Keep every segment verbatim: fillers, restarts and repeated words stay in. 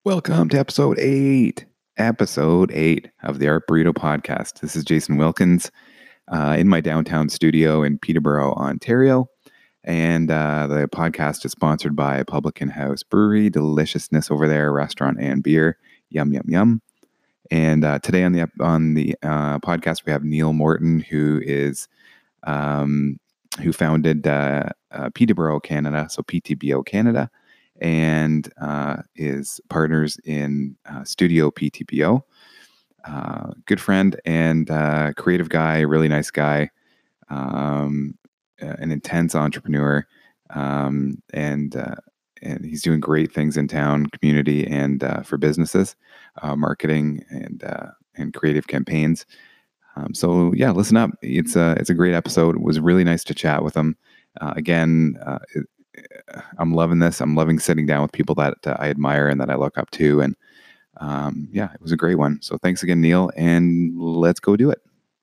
Welcome to episode eight, episode eight of the Art Burrito podcast. This is Jason Wilkins uh, in my downtown studio in Peterborough, Ontario. And uh, the podcast is sponsored by Publican House Brewery, deliciousness over there, restaurant and beer. Yum, yum, yum. And uh, today on the on the uh, podcast, we have Neil Morton, who is um, who founded uh, uh, Peterborough, Canada, so P T B O Canada, and uh, is partners in uh, Studio P T B O. Uh, good friend and uh, creative guy, really nice guy, um, an intense entrepreneur, um, and uh, and he's doing great things in town, community, and uh, for businesses, uh, marketing and uh, and creative campaigns. Um, so yeah, listen up. It's a it's a great episode. It was really nice to chat with him. Uh, again, uh, it, I'm loving this. I'm loving sitting down with people that uh, I admire and that I look up to. And um, yeah, it was a great one. So thanks again, Neil, and let's go do it.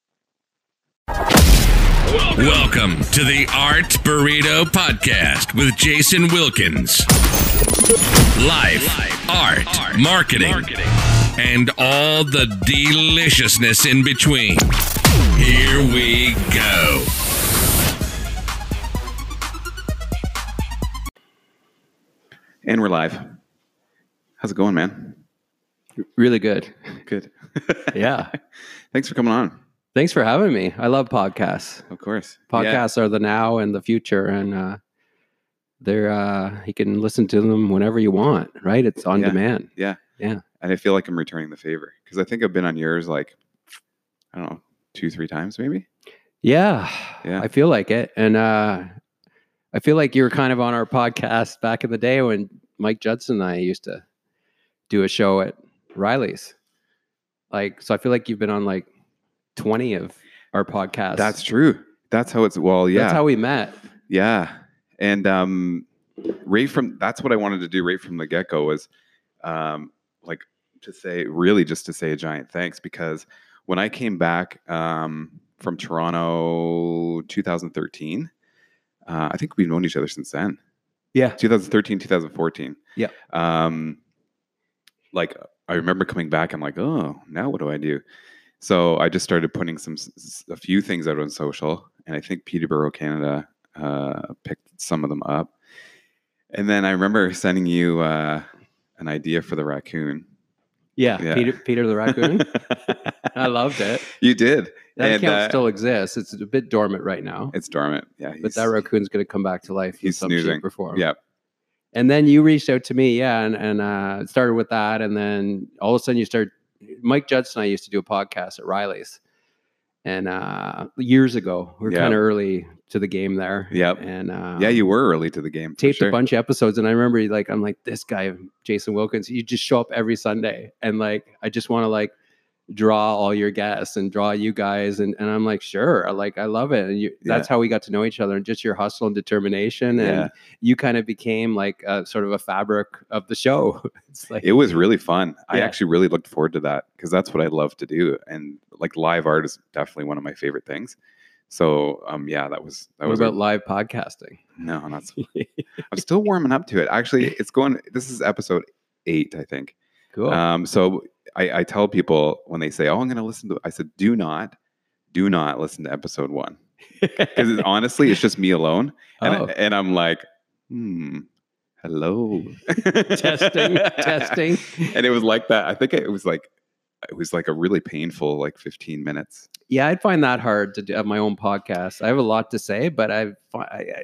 Welcome to the Art Burrito podcast with Jason Wilkins. Life, art, marketing, and all the deliciousness in between. Here we go. And we're live. How's it going, man? Really good. Good. Yeah. Thanks for coming on. Thanks for having me. I love podcasts. Of course. Podcasts yeah. are the now and the future, and uh, they're uh, you can listen to them whenever you want, right? It's on yeah. demand. Yeah. Yeah. And I feel like I'm returning the favor because I think I've been on yours like, I don't know, two, three times maybe. Yeah. Yeah. I feel like it. And uh, I feel like you were kind of on our podcast back in the day when Mike Judson and I used to do a show at Riley's. Like, so I feel like you've been on like twenty of our podcasts. That's true. That's how it's, well, yeah. That's how we met. Yeah. And um, right from, that's what I wanted to do right from the get-go was um, like to say, really just to say a giant thanks, because when I came back um, from Toronto two thousand thirteen, uh, I think we've known each other since then. Yeah. twenty thirteen, twenty fourteen. Yeah. Um, like I remember coming back, I'm like, oh, now what do I do? So I just started putting some, a few things out on social, and I think Peterborough, Canada, uh, picked some of them up. And then I remember sending you uh, an idea for the raccoon. Yeah, yeah. Peter, Peter the raccoon. I loved it. You did. That and, account uh, still exists. It's a bit dormant right now. It's dormant. Yeah, but that raccoon's going to come back to life. He's in some snoozing. shape or form. Yeah. And then you reached out to me, yeah, and and uh, started with that, and then all of a sudden you started. Mike Judson and I used to do a podcast at Riley's, and uh, years ago we were Yep. kind of early to the game there. Yep. And uh, yeah, you were early to the game. for taped sure. a bunch of episodes, and I remember like I'm like this guy Jason Wilkins. You just show up every Sunday, and like I just want to like draw all your guests and draw you guys, and, and I'm like sure, like I love it, and you, that's Yeah. how we got to know each other, and just your hustle and determination, and Yeah. you kind of became like a, sort of a fabric of the show. It's like It was really fun. I Yeah. actually really looked forward to that because that's what I love to do, and like live art is definitely one of my favorite things. So, um, yeah, that was that what was about a, live podcasting? no, not. So, I'm still warming up to it. Actually, it's going. This is episode eight, I think. Cool. Um, so I, I tell people when they say, "Oh, I'm going to listen to," I said, "Do not, do not listen to episode one," because honestly, it's just me alone, and Oh. and I'm like, hmm, hello, testing, testing. and it was like that. I think it was like it was like a really painful like fifteen minutes. Yeah, I'd find that hard to do, have my own podcast. I have a lot to say, but I've, I,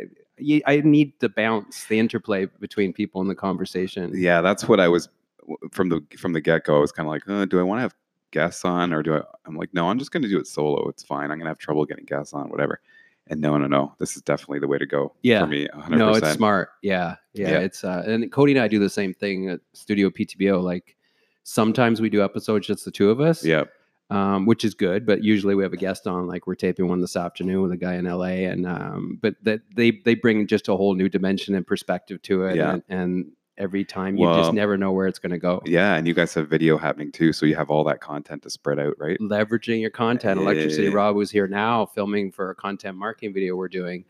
I, I need to bounce the interplay between people in the conversation. Yeah, that's what I was from the from the get go. I was kind of like, uh, do I want to have guests on, or do I? I'm like, no, I'm just going to do it solo. It's fine. I'm going to have trouble getting guests on, whatever. And no, no, no, this is definitely the way to go. Yeah. for me, one hundred No, percent. it's smart. Yeah, yeah, Yeah. it's uh, and Cody and I do the same thing at Studio P T B O. Like sometimes we do episodes just the two of us. Yeah, Um, which is good, but usually we have a guest on. Like we're taping one this afternoon with a guy in L A, and um, but that they they bring just a whole new dimension and perspective to it. Yeah. And, and every time you Well, just never know where it's going to go. yeah, and you guys have video happening too, so you have all that content to spread out, right? Leveraging your content. Electricity Yeah. Rob, who's here now, filming for a content marketing video we're doing.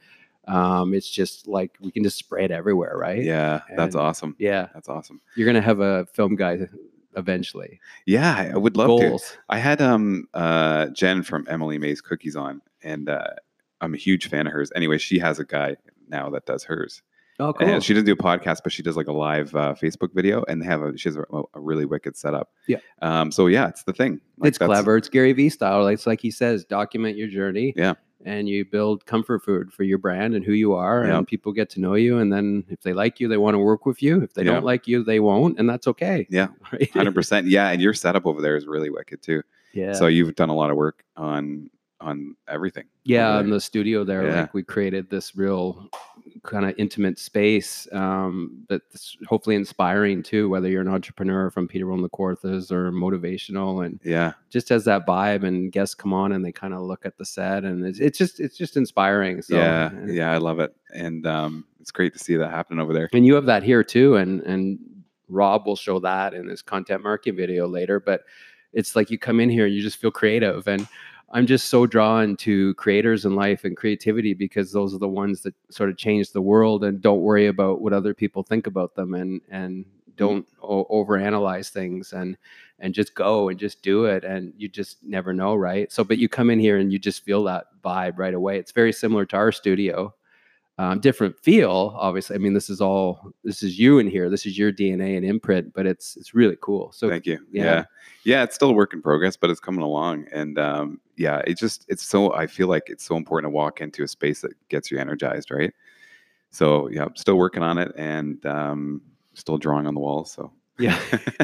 Um, it's just like we can just spray it everywhere, right? Yeah, that's And awesome. yeah, That's awesome. you're gonna have a film guy eventually. Yeah, I I would love Goals. to. I had um uh Jen from Emily May's Cookies on, and uh, I'm a huge fan of hers. Anyway, she has a guy now that does hers. Oh, cool. And she doesn't do a podcast, but she does like a live uh, Facebook video, and they have a she has a, a really wicked setup. Yeah. Um. So yeah, it's the thing. Like, It's clever. It's Gary Vee style. Like, it's like he says, document your journey. Yeah. And you build comfort food for your brand and who you are, Yeah. and people get to know you. And then if they like you, they want to work with you. If they Yeah. don't like you, they won't, and that's okay. Yeah. Right? Hundred percent. Yeah, and your setup over there is really wicked too. Yeah. So you've done a lot of work on on everything. Yeah, over in there. the studio there, Yeah. like we created this real kind of intimate space um, that's hopefully inspiring too, whether you're an entrepreneur from Peterborough and the Kawarthas or motivational, and Yeah. just has that vibe. And guests come on and they kind of look at the set, and it's, it's just it's just inspiring. So yeah. and, Yeah. I love it, and um, it's great to see that happen over there. and you have that here too, and and Rob will show that in his content marketing video later. But it's like you come in here and you just feel creative, and I'm just so drawn to creators in life and creativity, because those are the ones that sort of change the world and don't worry about what other people think about them, and and don't o- overanalyze things, and and just go and just do it, and you just never know, right? So, but you come in here and you just feel that vibe right away. It's very similar to our studio. Um, different feel, obviously. I mean, this is all this is you in here. This is your D N A and imprint, but it's it's really cool. So Thank you. yeah. Yeah. yeah. It's still a work in progress, but it's coming along. And um, yeah, it just, it's so, I feel like it's so important to walk into a space that gets you energized, right? So yeah, I'm still working on it, and um, still drawing on the walls. So Yeah.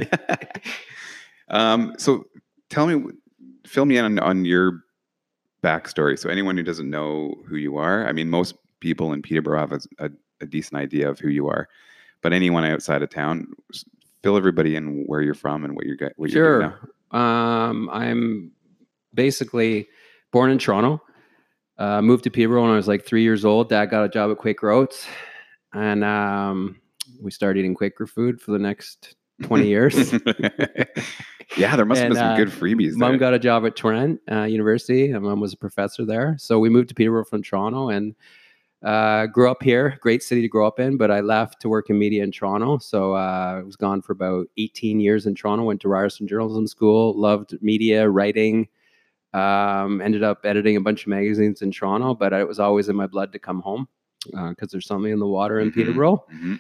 um, so tell me, fill me in on, on your backstory. So anyone who doesn't know who you are, I mean, most people in Peterborough have a, a, a decent idea of who you are, but anyone outside of town, s- fill everybody in where you're from and what you're get- what you're doing Sure. now. Um, I'm basically born in Toronto. Uh, moved to Peterborough when I was like three years old. Dad got a job at Quaker Oats, and um, we started eating Quaker food for the next twenty years. Yeah, there must have And, been some uh, good freebies Mom there. got a job at Trent uh, University, and mom was a professor there. So we moved to Peterborough from Toronto, and uh, grew up here. Great city to grow up in, but I left to work in media in Toronto. So uh, I was gone for about eighteen years in Toronto. Went to Ryerson Journalism School. Loved media, writing. Um, ended up editing a bunch of magazines in Toronto, but it was always in my blood to come home because there's something in the water in Mhm, Peterborough. mhm.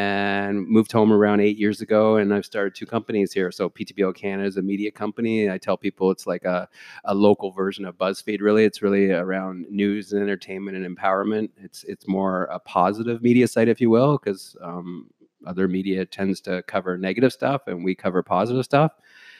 And moved home around eight years ago, and I've started two companies here. So P T B O Canada is a media company. I tell people it's like a, a local version of BuzzFeed. Really, it's really around news and entertainment and empowerment. It's it's more a positive media site, if you will, because um, other media tends to cover negative stuff, and we cover positive stuff.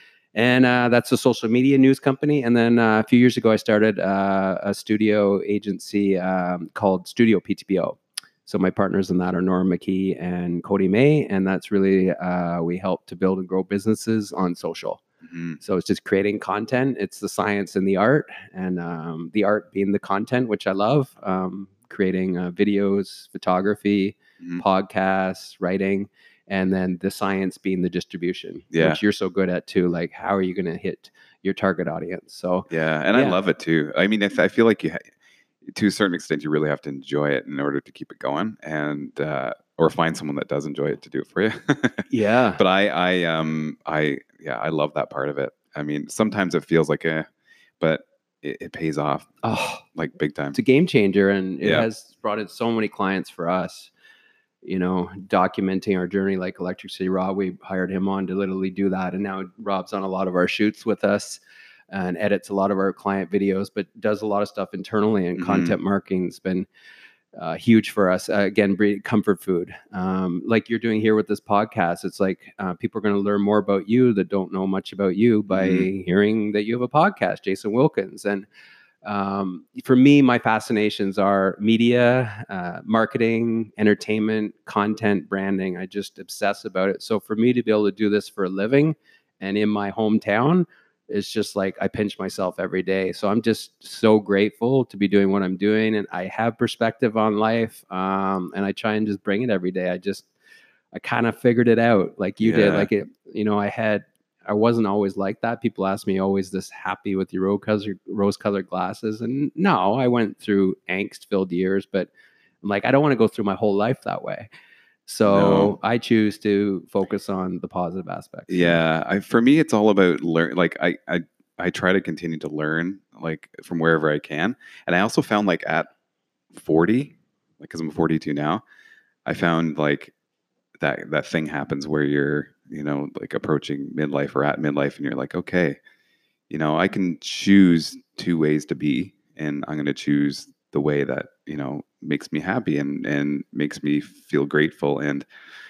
And uh, that's a social media news company. And then uh, a few years ago, I started uh, a studio agency um, called Studio P T B O. So my partners in that are Nora McKee and Cody May, and that's really uh, we help to build and grow businesses on social. Mhm. So it's just creating content. It's the science and the art, and um, the art being the content, which I love. Um, creating uh, videos, photography, Mhm. podcasts, writing, and then the science being the distribution, Yeah. which you're so good at too. Like, how are you going to hit your target audience? So Yeah, and I Yeah. love it too. I mean, if, I feel like you, ha- to a certain extent, you really have to enjoy it in order to keep it going, and uh, or find someone that does enjoy it to do it for you. yeah, But I, I, um, I, yeah, I love that part of it. I mean, sometimes it feels like a, but it, it pays off oh, like big time. it's a game changer, and it Yeah. has brought in so many clients for us. You know, documenting our journey, like Electric City Rob, we hired him on to literally do that, and now Rob's on a lot of our shoots with us and edits a lot of our client videos, but does a lot of stuff internally, and Mhm. content marketing's been uh, huge for us. Uh, again, bre- comfort food, um, like you're doing here with this podcast. It's like uh, people are going to learn more about you that don't know much about you by Mhm. hearing that you have a podcast, Jason Wilkins. And um, for me, my fascinations are media, uh, marketing, entertainment, content, branding. I just obsess about it. So for me to be able to do this for a living and in my hometown, it's just like I pinch myself every day. So I'm just so grateful to be doing what I'm doing, and I have perspective on life, um, and I try and just bring it every day. I just I kind of figured it out, like you did. Yeah. Like it, you know, I had I wasn't always like that. People ask me, always this happy with your rose colored rose colored glasses, and no, I went through angst filled years, but I'm like, I don't want to go through my whole life that way. So No. I choose to focus on the positive aspects. Yeah. I, for me, it's all about learn. Like I, I, I try to continue to learn like from wherever I can. And I also found like at forty, like, cause I'm forty-two now, I found like that, that thing happens where you're, you know, like approaching midlife or at midlife and you're like, okay, you know, I can choose two ways to be, and I'm going to choose the way that, you know, makes me happy and, and makes me feel grateful. And,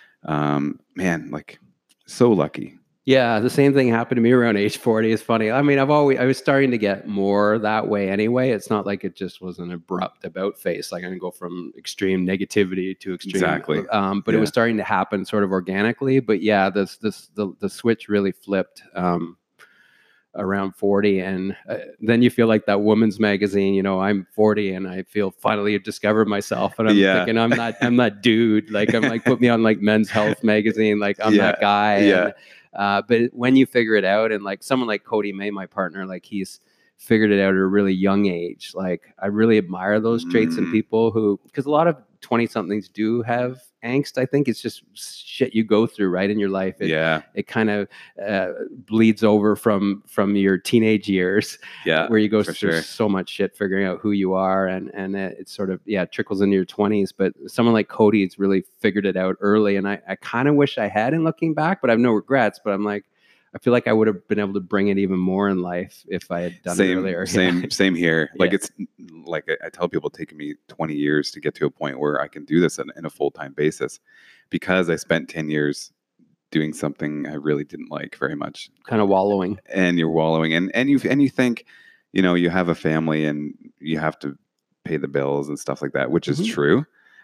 um, man, like so lucky. Yeah, the same thing happened to me around age forty. It's funny. I mean, I've always I was starting to get more that way anyway. It's not like it just was an abrupt about face. Like I can go from extreme negativity to extreme. Exactly. Um, but Yeah. it was starting to happen sort of organically. But yeah, this this the the switch really flipped um, around forty, and uh, then you feel like that woman's magazine. You know, I'm forty, and I feel finally discovered myself, and I'm Yeah. thinking I'm not I'm that dude. Like I'm like put me on like Men's Health magazine. Like I'm Yeah. that guy. Yeah. And, Uh, but when you figure it out, and like someone like Cody May, my partner, like he's figured it out at a really young age. Like I really admire those traits in Mm. people who, because a lot of twenty somethings do have angst. I think it's just shit you go through right in your life. It, yeah. it kind of uh, bleeds over from from your teenage years, Yeah. where you go for through sure. so much shit figuring out who you are, and and it, it sort of yeah trickles into your twenties. But someone like Cody has really figured it out early, and I I kind of wish I had in looking back, but I have no regrets. But I'm like, I feel like I would have been able to bring it even more in life if I had done same, it earlier. Same, Yeah. same here. Like Yeah. it's like I, I tell people, it's taken me twenty years to get to a point where I can do this in, in a full time basis, because I spent ten years doing something I really didn't like very much, Kind of wallowing. and you're wallowing, and and you and you think, you know, you have a family and you have to pay the bills and stuff like that, which is Mhm. true.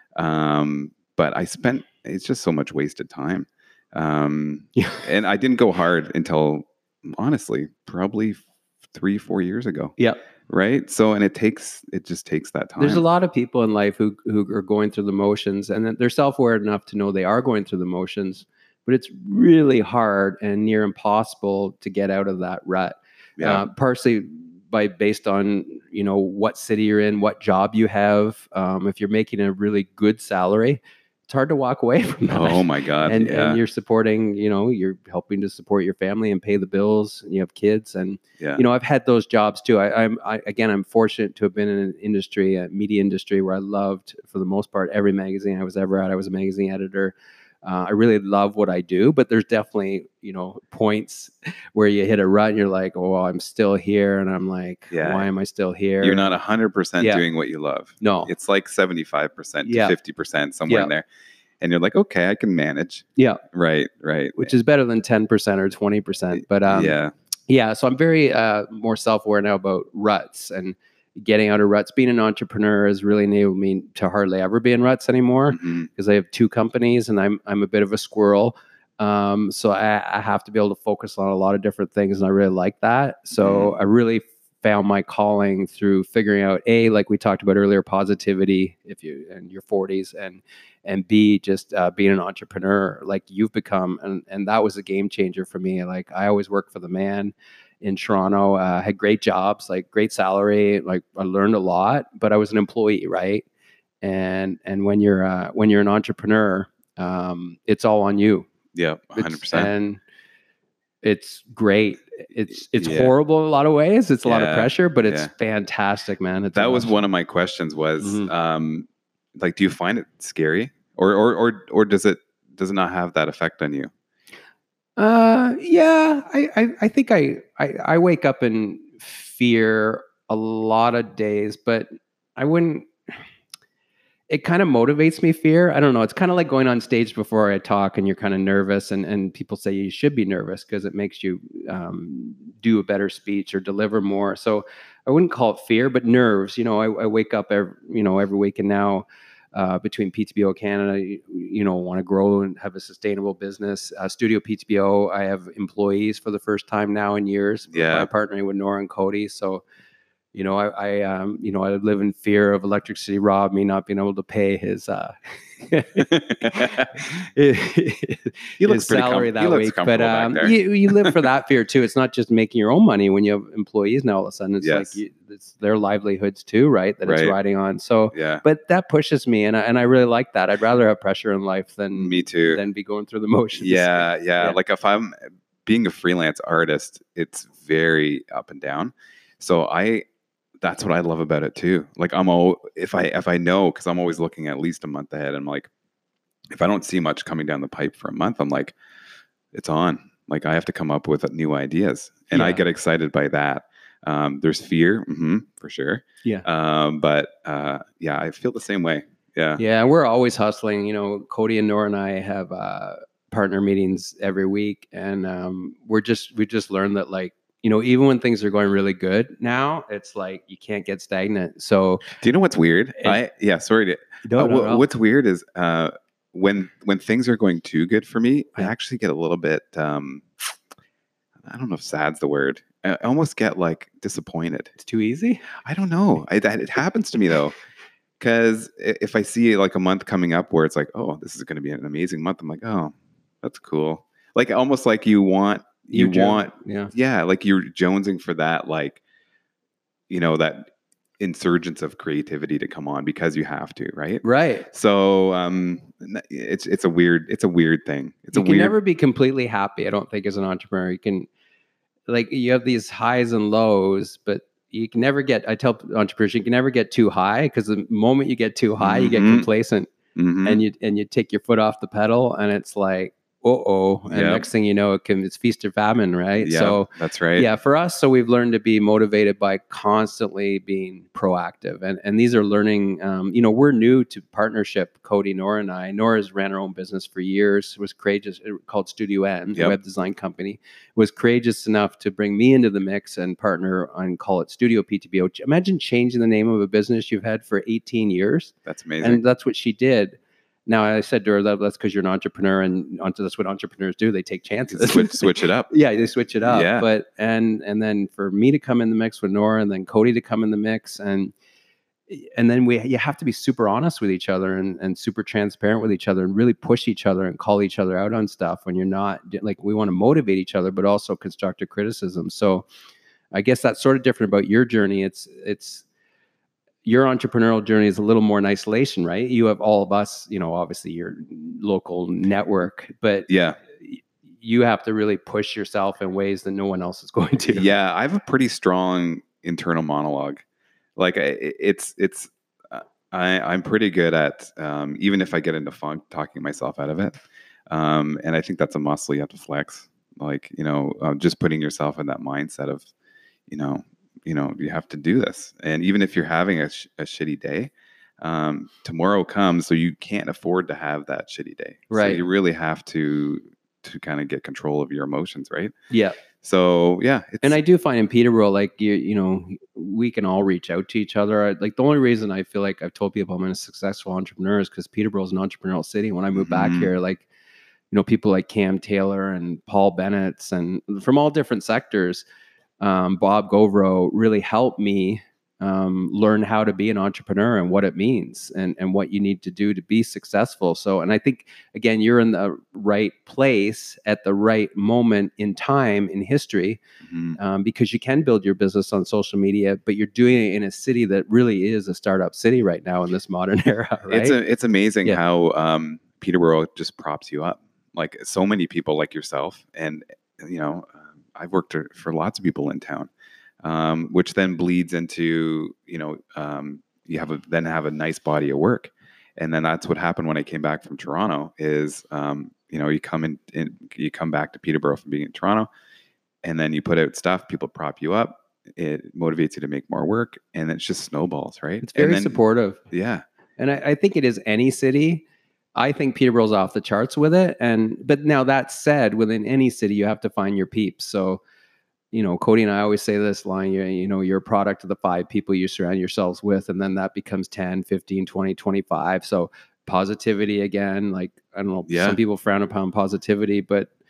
Um, but I spent it's just so much wasted time. Um, Yeah. and I didn't go hard until honestly, probably three, four years ago. Yeah. Right. So, and it takes, it just takes that time. There's a lot of people in life who who are going through the motions, and then they're self-aware enough to know they are going through the motions, but it's really hard and near impossible to get out of that rut. Yeah. Uh, partially by based on you know what city you're in, what job you have. Um, if you're making a really good salary, it's hard to walk away from that. Oh my God. and yeah. and you're supporting, you know, you're helping to support your family and pay the bills, and you have kids, and yeah. you know, I've had those jobs too. I, I'm I, again, I'm fortunate to have been in an industry, a media industry, where I loved, for the most part, every magazine I was ever at. I was a magazine editor. Uh, I really love what I do, but there's definitely, you know, points where you hit a rut and you're like, oh, well, I'm still here. And I'm like, Yeah. why am I still here? You're not one hundred percent Yeah. doing what you love. No. It's like seventy-five percent to Yeah. fifty percent, somewhere Yeah. in there. And you're like, okay, I can manage. Yeah. Right. Right. Which is better than ten percent or twenty percent. But um, yeah. yeah, so I'm very uh, more self-aware now about ruts and getting out of ruts. Being an entrepreneur has really enabled me to hardly ever be in ruts anymore, Mhm. because I have two companies and I'm I'm a bit of a squirrel. Um, so I, I have to be able to focus on a lot of different things, and I really like that. So I really found my calling through figuring out, A, like we talked about earlier, positivity if you in your forties, and and B, just uh, being an entrepreneur like you've become, and and that was a game changer for me. Like I always worked for the man in Toronto, uh, had great jobs, like great salary, like I learned a lot, but I was an employee, right? And and when you're uh, when you're an entrepreneur, um, it's all on you. Yeah. one hundred percent. It's, and it's great. It's it's Yeah. horrible in a lot of ways. It's a lot of Yeah. pressure, but it's Yeah. fantastic, man. It's That was awesome. one of my questions was, Mhm. um, like, do you find it scary, or, or, or, or does it, does it not have that effect on you? Uh, yeah, I, I, I think I, I, I wake up in fear a lot of days, but I wouldn't, it kind of motivates me, fear. I don't know. It's kind of like going on stage before I talk and you're kind of nervous, and, and people say you should be nervous because it makes you um, do a better speech or deliver more. So I wouldn't call it fear, but nerves. You know, I, I wake up every, you know, every week, and now uh, between P T B O Canada, you, you know, want to grow and have a sustainable business. Uh, Studio P T B O, I have employees for the first time now in years. Yeah. By partnering with Nora and Cody. So, You know, I, I um, you know, I live in fear of Electric City Rob me not being able to pay his uh, He looks his pretty salary com- that he looks week. But comfortable back um, there. you you live for that fear too. It's not just making your own money when you have employees now. All of a sudden, it's Yes. like you, it's their livelihoods too, right? That Right. it's riding on. So, Yeah, but that pushes me, and I, and I really like that. I'd rather have pressure in life than me too. than be going through the motions. Yeah, yeah, Yeah. Like if I'm being a freelance artist, it's very up and down. So I, that's what I love about it too. Like I'm all, if I, if I know, cause I'm always looking at least a month ahead. I'm like, if I don't see much coming down the pipe for a month, I'm like, it's on. Like I have to come up with new ideas, and I Yeah. get excited by that. Um, there's fear, hmm for sure. Yeah. Um, but uh, yeah, I feel the same way. Yeah. Yeah, we're always hustling. You know, Cody and Nora and I have uh, partner meetings every week, and um, we're just we just learned that, like, you know, even when things are going really good now, it's like you can't get stagnant. So Do you know what's weird? And- I yeah, sorry to. no, uh, no, wha- no. What's weird is uh, when when things are going too good for me, I Yeah. actually get a little bit. Um, I don't know if sad's the word. I I almost get like disappointed. It's too easy. I don't know. I, that it happens to me though, because if I see like a month coming up where it's like, oh, this is going to be an amazing month, I'm like, oh, that's cool. Like almost like you want you You're jo- want yeah. yeah, like you're jonesing for that, like, you know, that insurgence of creativity to come on because you have to, right? Right. So um, n- it's it's a weird it's a weird thing. It's You a can weird. never be completely happy, I don't think, as an entrepreneur. You can, like, you have these highs and lows, but you can never get, I tell entrepreneurs, you can never get too high, because the moment you get too high, you get Mhm. complacent. Mhm. and you and you take your foot off the pedal, and it's like, uh-oh, and Yep. next thing you know, it can it's feast or famine, right? Yeah, So that's right. yeah, for us, so we've learned to be motivated by constantly being proactive, and and these are learning. Um, you know, we're new to partnership, Cody, Nora, and I. Nora's ran her own business for years. Was courageous, called Studio N, Yep. a web design company. Was courageous enough to bring me into the mix and partner on, call it Studio P T B O. Imagine changing the name of a business you've had for eighteen years, That's amazing. and that's what she did. Now, I said to her that that's because you're an entrepreneur, and entre- that's what entrepreneurs do. They take chances. switch switch it up. Yeah, they switch it up. Yeah. But and and then for me to come in the mix with Nora, and then Cody to come in the mix, and and then we you have to be super honest with each other, and and super transparent with each other, and really push each other and call each other out on stuff when you're not, like, we want to motivate each other, but also constructive criticism. So I guess that's sort of different about your journey. It's it's your entrepreneurial journey is a little more in isolation, right? You have all of us, you know, obviously your local network, but Yeah. you have to really push yourself in ways that no one else is going to. Yeah, I have a pretty strong internal monologue. Like I, it's it's uh, I I'm pretty good at um, even if I get into funk, talking myself out of it. Um, and I think that's a muscle you have to flex. Like, you know, uh, just putting yourself in that mindset of, you know, you know, you have to do this. And even if you're having a, sh- a shitty day, um, tomorrow comes, so you can't afford to have that shitty day. Right. So you really have to to kind of get control of your emotions, right? Yeah. So yeah, it's, And I do find in Peterborough, like, you, you know, we can all reach out to each other. I, like, the only reason I feel like I've told people I'm a successful entrepreneur is because Peterborough is an entrepreneurial city. When I moved back Mhm. here, like, you know, people like Cam Taylor and Paul Bennett's, and from all different sectors, um, Bob Govro really helped me um, learn how to be an entrepreneur and what it means, and, and what you need to do to be successful. So, and I think, again, you're in the right place at the right moment in time in history, Mhm. um, because you can build your business on social media, but you're doing it in a city that really is a startup city right now in this modern era, right? It's a, it's amazing Yeah. how um, Peterborough just props you up. Like so many people like yourself, and you know, um, I've worked for, for lots of people in town, um, which then bleeds into, you know, um, you have a, then have a nice body of work, and then that's what happened when I came back from Toronto. Is um, you know, you come in, in, you come back to Peterborough from being in Toronto, and then you put out stuff, people prop you up, it motivates you to make more work, and it's just snowballs, right? It's very and then, supportive. Yeah. And I, I think it is any city. I think Peterborough's off the charts with it. And but now that said, within any city, you have to find your peeps. So, you know, Cody and I always say this line, you, you know, you're a product of the five people you surround yourselves with, and then that becomes ten, fifteen, twenty, twenty-five. So positivity again, like, I don't know, Yeah. some people frown upon positivity, but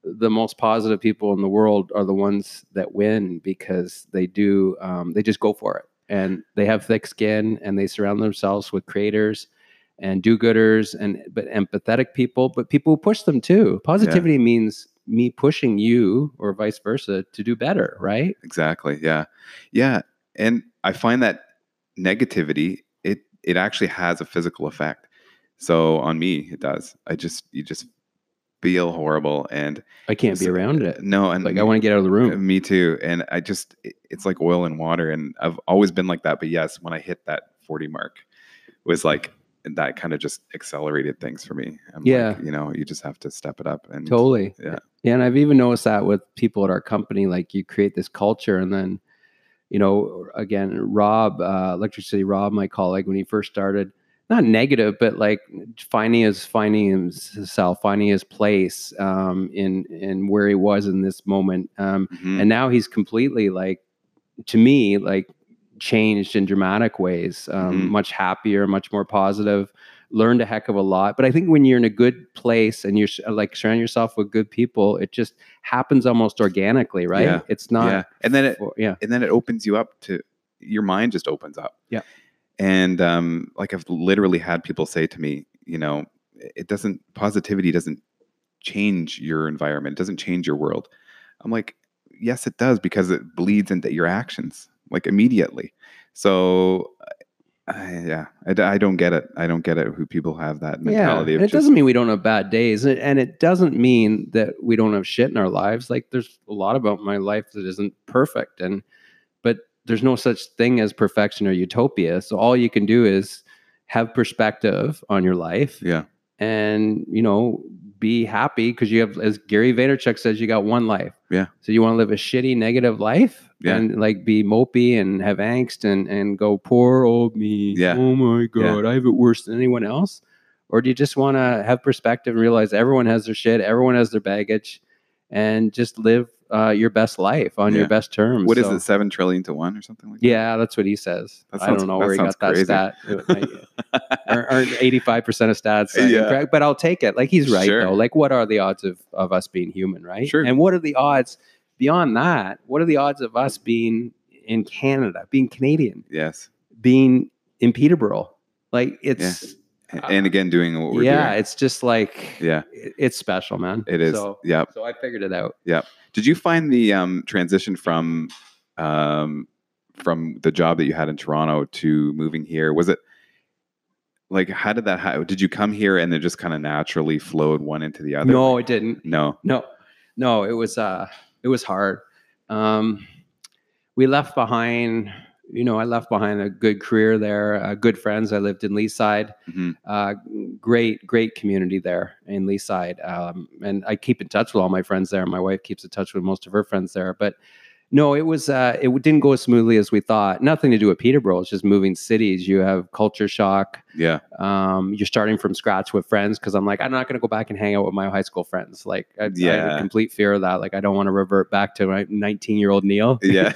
the most positive people in the world are the ones that win because they do, um, they just go for it, and they have thick skin, and they surround themselves with creators and do-gooders and but empathetic people, but people who push them too. Positivity yeah. means me pushing you or vice versa to do better, right? Exactly. Yeah. Yeah. And I find that negativity, it it actually has a physical effect. So on me, it does. I just you just feel horrible, and I can't be around it. No, and like I want to get out of the room. Me too. And I just it, it's like oil and water, and I've always been like that. But yes, when I hit that forty mark, it was like that kind of just accelerated things for me. I'm yeah, like, you know, you just have to step it up. And totally. Yeah, yeah. And I've even noticed that with people at our company. Like you create this culture, and then, you know, again, Rob, uh, Electricity Rob, my colleague, when he first started. Not negative, but like finding his finding himself, finding his place um, in in where he was in this moment, um, mm-hmm. and now he's completely like, to me, like changed in dramatic ways, um, mm-hmm. much happier, much more positive. Learned a heck of a lot. But I think when you're in a good place and you're like surrounding yourself with good people, it just happens almost organically, right? Yeah. It's not, yeah. and then it, for, yeah, and then it opens you up to your mind. Just opens up, yeah. And um, like I've literally had people say to me, you know, it doesn't, positivity doesn't change your environment, doesn't change your world. I'm like, yes, it does, because it bleeds into your actions like immediately. So I, yeah, I, I don't get it. I don't get it who people have that mentality. Yeah, of it just, doesn't mean we don't have bad days. And it doesn't mean that we don't have shit in our lives. Like there's a lot about my life that isn't perfect. And, but there's no such thing as perfection or utopia. So all you can do is have perspective on your life. Yeah. And, you know, be happy because you have, as Gary Vaynerchuk says, you got one life. Yeah. So you want to live a shitty, negative life yeah. and like be mopey and have angst and, and go, poor old me. Yeah. Oh my God, yeah. I have it worse than anyone else. Or do you just want to have perspective and realize everyone has their shit, everyone has their baggage, and just live uh, your best life on yeah. your best terms. What so, is it, seven trillion to one or something like that? Yeah, that's what he says. That sounds, I don't know where he got crazy. that stat. Aren't eighty-five percent of stats uh, yeah. incorrect? But I'll take it. Like he's right, sure. though. Like what are the odds of, of us being human, right? Sure. And what are the odds beyond that? What are the odds of us being in Canada, being Canadian? Yes. Being in Peterborough? Like it's... Yeah. And again, doing what we're yeah, doing. Yeah, it's just like, yeah, it's special, man. It is. So, yeah. So I figured it out. Yeah. Did you find the um, transition from um, from the job that you had in Toronto to moving here? Was it like, how did that, how, did you come here and it just kind of naturally flowed one into the other? No, it didn't. No, no, no. It was, uh, it was hard. Um, we left behind, you know, I left behind a good career there, uh, good friends. I lived in Leaside, mm-hmm. uh, great, great community there in Leaside. Um, and I keep in touch with all my friends there. My wife keeps in touch with most of her friends there, but no, it was, uh, it didn't go as smoothly as we thought. Nothing to do with Peterborough. It's just moving cities. You have culture shock. Yeah. Um, you're starting from scratch with friends. Cause I'm like, I'm not going to go back and hang out with my high school friends. Like I, yeah. I have a complete fear of that. Like, I don't want to revert back to my nineteen year old Neil. Yeah.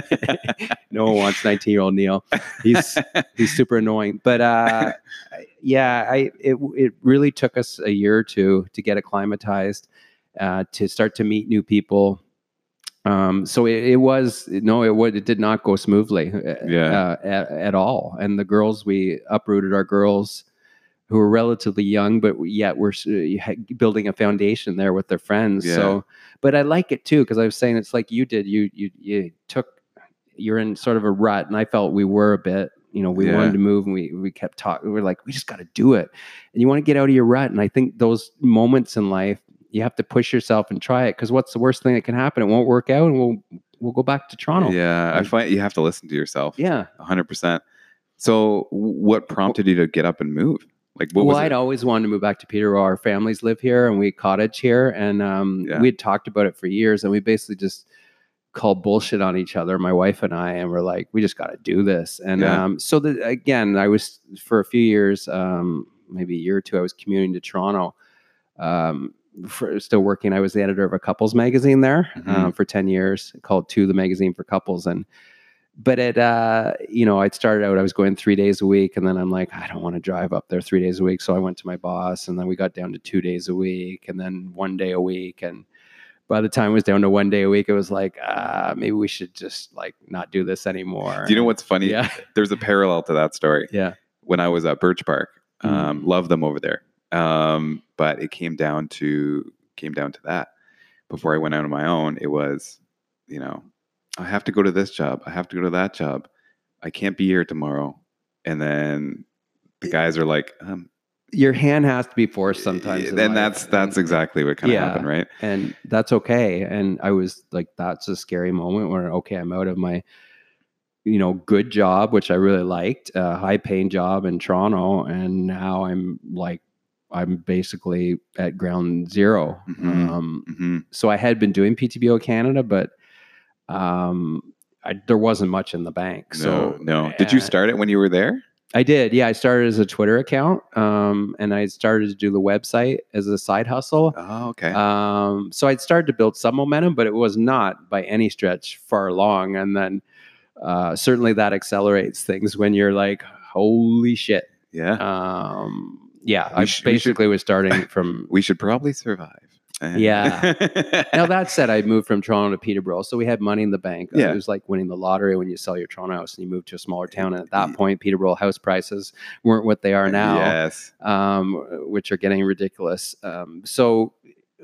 No one wants nineteen year old Neil. He's, he's super annoying, but, uh, yeah, I, it, it really took us a year or two to get acclimatized, uh, to start to meet new people. Um, so it, it was, no, it would, it did not go smoothly yeah. uh, at, at all. And the girls, we uprooted our girls who were relatively young, but yet we're uh, building a foundation there with their friends. Yeah. So, but I like it too. Cause I was saying, it's like you did, you, you, you took, you're in sort of a rut, and I felt we were a bit, you know, we yeah. wanted to move, and we, we kept talking. We were like, we just got to do it. And you want to get out of your rut. And I think those moments in life, you have to push yourself and try it, because what's the worst thing that can happen? It won't work out, and we'll we'll go back to Toronto. Yeah, like, I find you have to listen to yourself. Yeah, one hundred percent. So what prompted you to get up and move? Like, what well, was I'd it? always wanted to move back to Peterborough. Our families live here, and we cottage here, and um, yeah. we had talked about it for years, and we basically just called bullshit on each other, my wife and I, and we're like, we just got to do this. And yeah. um, so the, again, I was, for a few years, um, maybe a year or two, I was commuting to Toronto. Um, For, still working. I was the editor of a couples magazine there mm-hmm. um, for ten years, called Two, the magazine for couples. And, but it, uh, you know, I'd started out, I was going three days a week, and then I'm like, I don't want to drive up there three days a week. So I went to my boss, and then we got down to two days a week, and then one day a week. And by the time it was down to one day a week, it was like, uh, maybe we should just like not do this anymore. Do you know what's funny? Yeah. There's a parallel to that story. Yeah. When I was at Birch Park, um, Mm. love them over there. Um, but it came down to came down to that. Before I went out on my own, it was, you know, I have to go to this job. I have to go to that job. I can't be here tomorrow. And then the guys are like, um, Your hand has to be forced sometimes. in then life. that's that's And- exactly what kind of Yeah. happened, right? and that's okay. And I was like, that's a scary moment where, okay, I'm out of my, you know, good job, which I really liked, a high paying job in Toronto. And now I'm like, I'm basically at ground zero. Mhm. Um, hmm so I had been doing P T B O Canada, but um, I, there wasn't much in the bank. No, So no. Did you uh, start it when you were there? I did. Yeah. I started as a Twitter account, um, and I started to do the website as a side hustle. Oh, okay. Um, so I'd started to build some momentum, but it was not by any stretch far along. And then uh, certainly that accelerates things when you're like, holy shit. yeah. Um, yeah, We I sh- we should- basically was starting from. we should probably survive. Yeah. Now that said, I moved from Toronto to Peterborough, so we had money in the bank. Uh, Yeah. It was like winning the lottery when you sell your Toronto house and you move to a smaller town. And at that Yeah. point, Peterborough house prices weren't what they are now, Yes. um, which are getting ridiculous. Um, so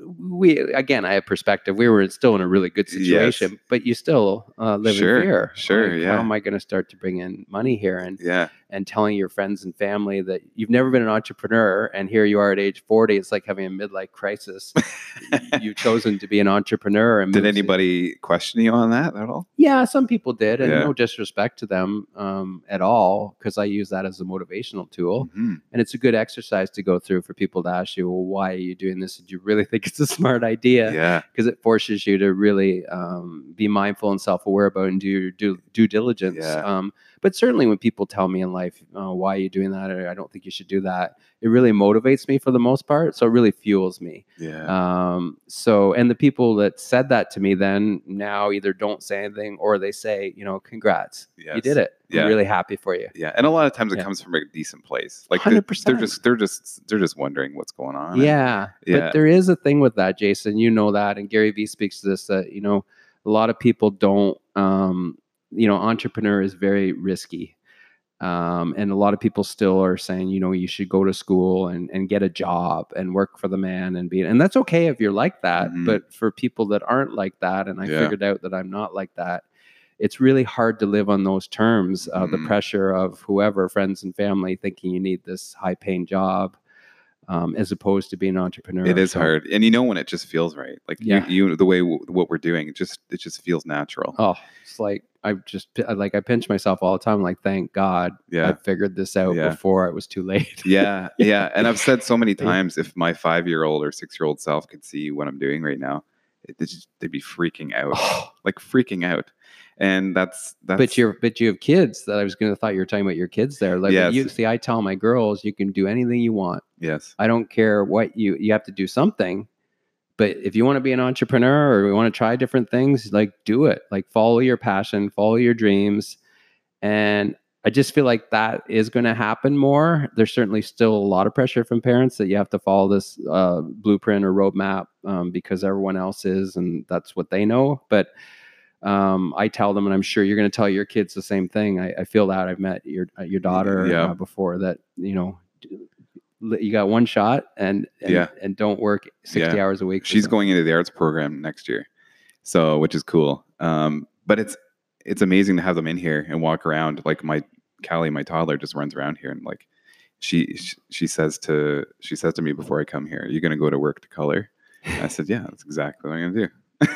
we, again, I have perspective. We were still in a really good situation, Yes. but you still uh, live Sure, in fear. sure, Like, yeah. How am I going to start to bring in money here? And Yeah. and telling your friends and family that you've never been an entrepreneur, and here you are at age forty. It's like having a midlife crisis. You've chosen to be an entrepreneur. And Did move to- anybody question you on that at all? Yeah, some people did, and Yeah. no disrespect to them um, at all, because I use that as a motivational tool. Mhm. And it's a good exercise to go through for people to ask you, well, why are you doing this? Did you really think it's a smart idea? Yeah. Because it forces you to really um, be mindful and self-aware about and do your due, due diligence. Yeah. Um, but certainly when people tell me in life, oh, why are you doing that? Or I don't think you should do that. It really motivates me for the most part. So it really fuels me. Yeah. Um, so, and the people that said that to me then now either don't say anything or they say, you know, congrats, you Yes. did it. Yeah. I'm really happy for you. Yeah, and a lot of times it Yeah. comes from a decent place. Like one hundred they're, percent. they're just they're just they're just wondering what's going on. and- Yeah, Yeah. but there is a thing with that, Jason. You know that, and Gary Vee speaks to this. That you know, a lot of people don't. Um, you know, entrepreneur is very risky, um, and a lot of people still are saying, you know, you should go to school and and get a job and work for the man and be. And that's okay if you're like that. Mhm. But for people that aren't like that, and I Yeah. figured out that I'm not like that. It's really hard to live on those terms. Uh, The Mhm. pressure of whoever, friends and family, thinking you need this high-paying job, um, as opposed to being an entrepreneur. It is So- hard, and you know when it just feels right. Like Yeah. you, you, the way w- what we're doing, it just it just feels natural. Oh, it's like I just I- like I pinch myself all the time. Like, thank God Yeah. I figured this out Yeah. before it was too late. Yeah, yeah. And I've said so many Yeah. times, if my five year old or six year old self could see what I'm doing right now, it, they'd, just, they'd be freaking out, Oh, like freaking out. And that's that's. but you're but you have kids. That I was gonna thought you were talking about your kids there. Like Yes. you see, I tell my girls, you can do anything you want. yes, I don't care what you you have to do something. But if you want to be an entrepreneur or you want to try different things, like do it. Like follow your passion, follow your dreams. And I just feel like that is going to happen more. There's certainly still a lot of pressure from parents that you have to follow this uh, blueprint or roadmap um, because everyone else is, and that's what they know. But um, I tell them, and I'm sure you're going to tell your kids the same thing. I, I feel that I've met your uh, your daughter Yeah. uh, before. That you know, you got one shot, and and, Yeah. and don't work sixty Yeah. hours a week. for she's them. going into the arts program next year, so which is cool. Um, but it's it's amazing to have them in here and walk around. Like my Callie, my toddler, just runs around here and like she she, she says to she says to me before I come here, "Are you going to go to work to color?" I said, "Yeah, that's exactly what I'm going to do."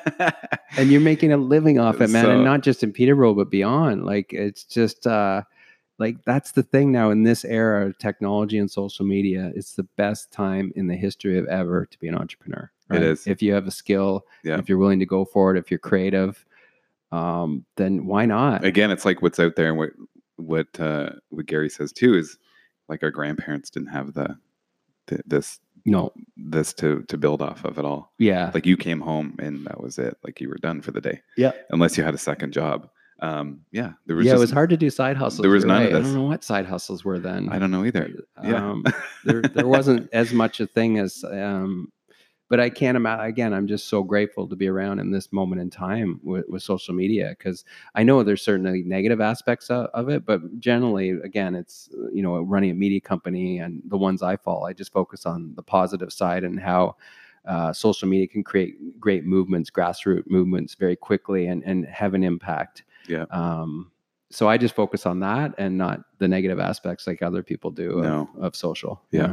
And you're making a living off it, man, So- and not just in Peterborough, but beyond. Like it's just uh, like that's the thing now in this era of technology and social media. It's the best time in the history of ever to be an entrepreneur. It is. If you have a skill, Yeah. if you're willing to go for it, if you're creative, um, then why not? Again, it's like what's out there and what what uh, what Gary says too is like our grandparents didn't have the, the this No, this to to build off of at all. yeah, Like you came home and that was it. Like you were done for the day. Yeah. Unless you had a second job. Um, yeah. There was yeah. just, It was hard to do side hustles. there was you're none of right. I this. don't know what side hustles were then. I don't know either. Yeah. Um, there, there wasn't as much a thing as um, but I can't imagine, again, I'm just so grateful to be around in this moment in time with, with social media, because I know there's certainly negative aspects of, of it, but generally, again, it's, you know, running a media company and the ones I follow, I just focus on the positive side and how uh, social media can create great movements, grassroots movements very quickly and, and have an impact. Yeah. Um, so I just focus on that and not the negative aspects like other people do No. of, of social. Yeah.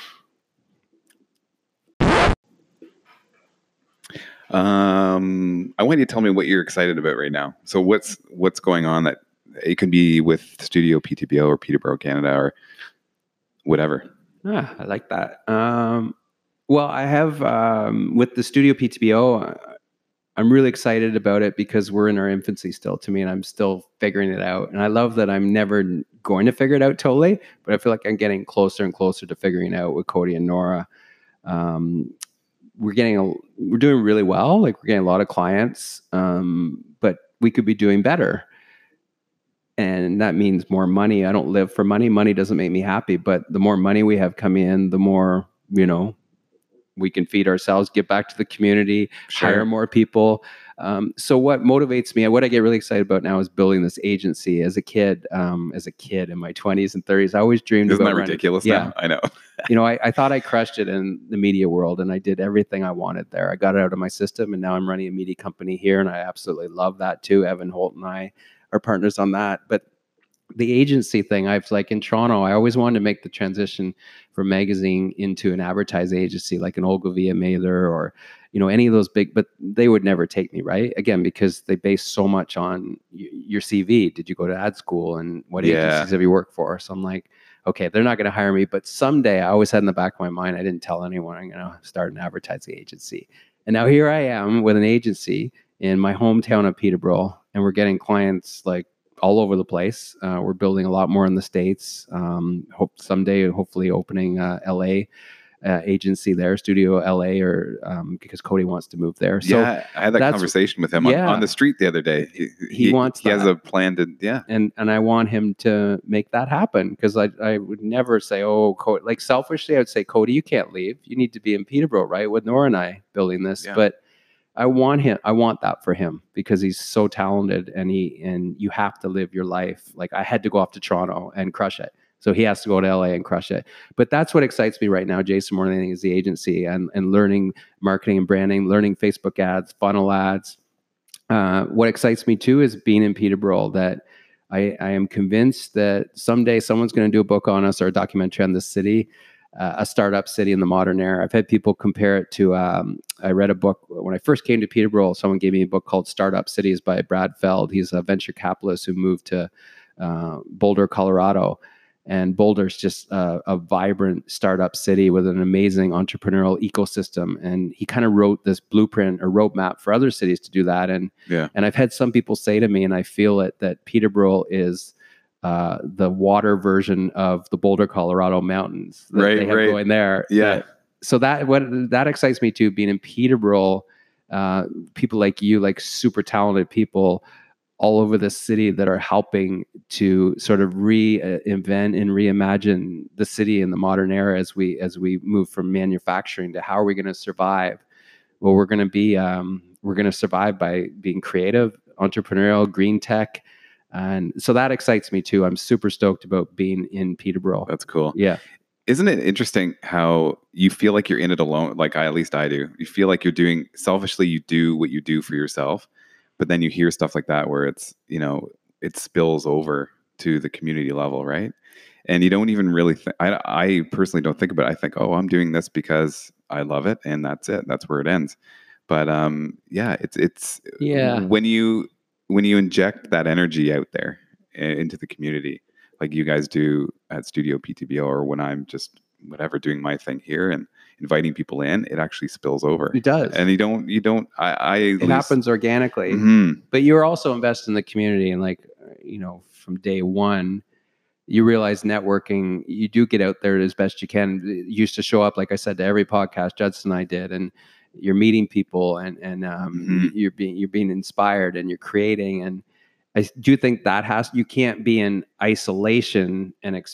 Um, I want you to tell me what you're excited about right now. So what's what's going on that it can be with Studio P T B O or Peterborough, Canada, or whatever. Ah, I like that. Um, well, I have um, with the Studio P T B O, uh, I'm really excited about it because we're in our infancy still to me, and I'm still figuring it out. And I love that I'm never going to figure it out totally, but I feel like I'm getting closer and closer to figuring it out with Cody and Nora. Um, we're getting, a, we're doing really well. Like we're getting a lot of clients, um, but we could be doing better. And that means more money. I don't live for money. Money doesn't make me happy, but the more money we have come in, the more, you know, we can feed ourselves, give back to the community, Sure. hire more people. Um, so what motivates me and what I get really excited about now is building this agency. As a kid, um, as a kid in my twenties and thirties, I always dreamed Isn't about that running- ridiculous Yeah. now? I know. You know, I, I thought I crushed it in the media world and I did everything I wanted there. I got it out of my system and now I'm running a media company here and I absolutely love that too. Evan Holt and I are partners on that. But the agency thing, I've like in Toronto, I always wanted to make the transition from magazine into an advertising agency like an Ogilvy Mather or, you know, any of those big, but they would never take me, right? Again, because they base so much on y- your C V. Did you go to ad school and what Yeah. agencies have you worked for? So I'm like, okay, they're not going to hire me, but someday I always had in the back of my mind, I didn't tell anyone I'm going to start an advertising agency. And now here I am with an agency in my hometown of Peterborough, and we're getting clients like all over the place. Uh, we're building a lot more in the States. Um, hope someday, hopefully opening uh, L A uh, agency there, Studio L A, or um, because Cody wants to move there. So yeah, I had that that's- conversation with him yeah. on, on the street the other day. He, He wants He has that. a plan to. Yeah. and and I want him to make that happen because I I would never say, oh, Cody, like selfishly, I would say, Cody, you can't leave. You need to be in Peterborough, right? With Nora and I building this. Yeah. But I want him, I want that for him because he's so talented and he, and you have to live your life. Like I had to go off to Toronto and crush it. So he has to go to L A and crush it. But that's what excites me right now, Jason, more than anything, is the agency and, and learning marketing and branding, learning Facebook ads, funnel ads. Uh, what excites me too is being in Peterborough, that I, I am convinced that someday someone's going to do a book on us or a documentary on this city, uh, a startup city in the modern era. I've had people compare it to, um, I read a book when I first came to Peterborough, someone gave me a book called Startup Cities by Brad Feld. He's a venture capitalist who moved to uh, Boulder, Colorado. And Boulder's just a, a vibrant startup city with an amazing entrepreneurial ecosystem. And he kind of wrote this blueprint or roadmap for other cities to do that. And Yeah. and I've had some people say to me, and I feel it, that Peterborough is uh, the water version of the Boulder, Colorado mountains that Right, they have right. going there. Yeah. That- so that what that excites me too. Being in Peterborough, uh, people like you, like super talented people all over the city that are helping to sort of reinvent and reimagine the city in the modern era as we as we move from manufacturing to how are we going to survive. Well, we're going to be um, we're going to survive by being creative, entrepreneurial, green tech, and so that excites me too. I'm super stoked about being in Peterborough. That's cool. Yeah, Isn't it interesting how you feel like you're in it alone? Like I, at least I do. You feel like you're doing selfishly. You do what you do for yourself, but then you hear stuff like that where it's, you know, it spills over to the community level, right? And you don't even really think. I, I personally don't think about it. I think, oh, I'm doing this because I love it, and that's it. That's where it ends. But um, yeah, it's it's Yeah. when you when you inject that energy out there i- into the community, like you guys do at Studio P T B O, or when I'm just whatever doing my thing here and inviting people in, it actually spills over. it does. And you don't, you don't. I, I it happens organically. Hmm. But you're also invested in the community, and like uh, you know, from day one, you realize networking. You do get out there as best you can. It used to show up, like I said, to every podcast Judson and I did, and you're meeting people, and and um, Mhm. you're being you're being inspired, and you're creating. And I do think that has you can't be in isolation and expect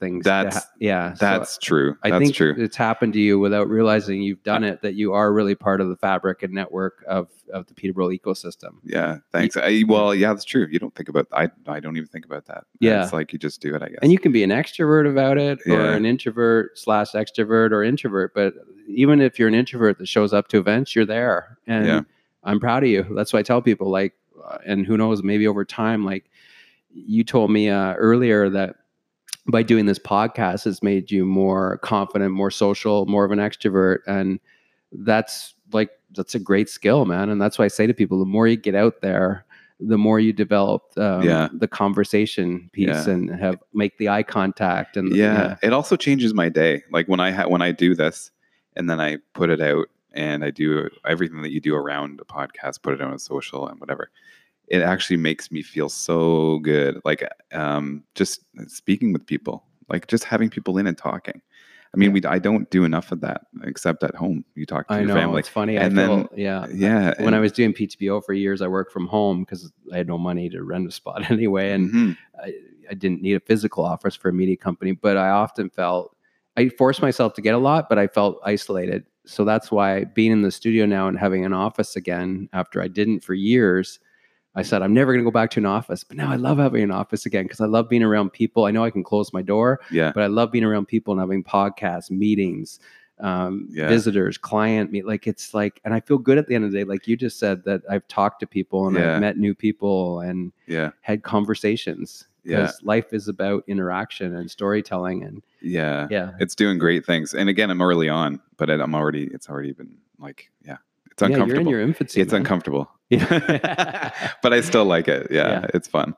things. to That's ha- yeah. so that's true. I That's think true. it's happened to you without realizing you've done it, that you are really part of the fabric and network of, of the Peterborough ecosystem. Yeah, thanks. I, well, yeah, that's true. You don't think about. I I don't even think about that. Yeah. It's like you just do it, I guess. And you can be an extrovert about it, or Yeah. an introvert slash extrovert or introvert. But even if you're an introvert that shows up to events, you're there. And Yeah. I'm proud of you. That's why I tell people, like, uh, and who knows, maybe over time, like you told me uh, earlier that by doing this podcast has made you more confident, more social, more of an extrovert. And that's like, that's a great skill, man. And that's why I say to people, the more you get out there, the more you develop um, Yeah. the conversation piece Yeah. and have make the eye contact. And yeah, it also changes my day. Like when I ha- when I do this, and then I put it out, and I do everything that you do around a podcast, put it on a social and whatever. It actually makes me feel so good. Like um, just speaking with people, like just having people in and talking. I mean, Yeah. we I don't do enough of that except at home. You talk to I your know family. it's funny. And I feel, then- yeah, Yeah. when I and- was doing P T B O for years, I worked from home because I had no money to rent a spot anyway. And Mhm. I, I didn't need a physical office for a media company, but I often felt I forced myself to get a lot, but I felt isolated. So that's why being in the studio now and having an office again after I didn't for years, I said, I'm never going to go back to an office. But now I love having an office again because I love being around people. I know I can close my door, Yeah. but I love being around people and having podcasts, meetings, um, Yeah. visitors, client meet. Like it's like, and I feel good at the end of the day. Like you just said, that I've talked to people and Yeah. I've met new people and Yeah. had conversations. Yeah. Because life is about interaction and storytelling. And Yeah. yeah, It's doing great things. And again, I'm early on, but it, I'm already, it's already been like, yeah, it's yeah, you're uncomfortable. in your infancy. It's man. uncomfortable, Yeah. but I still like it. Yeah, Yeah. it's fun.